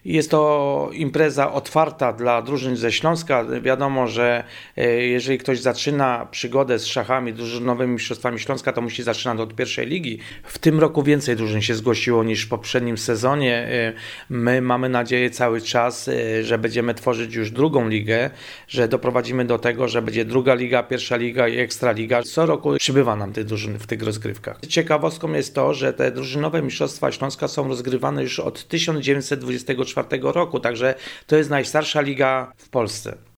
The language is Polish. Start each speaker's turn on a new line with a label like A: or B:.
A: Jest to impreza otwarta dla drużyn ze Śląska. Wiadomo, że jeżeli ktoś zaczyna przygodę z szachami, drużynowymi mistrzostwami Śląska, to musi zaczynać od pierwszej ligi. W tym roku więcej drużyn się zgłosiło niż w poprzednim sezonie. My mamy nadzieję cały czas, że będziemy tworzyć już drugą ligę, że doprowadzimy do tego, że będzie druga liga, pierwsza liga i ekstraliga. Co roku przybywa nam tych drużyn w tych rozgrywkach. Ciekawostką jest to, że te drużynowe mistrzostwa Śląska są rozgrywane już od 1924 roku, także to jest najstarsza liga w Polsce.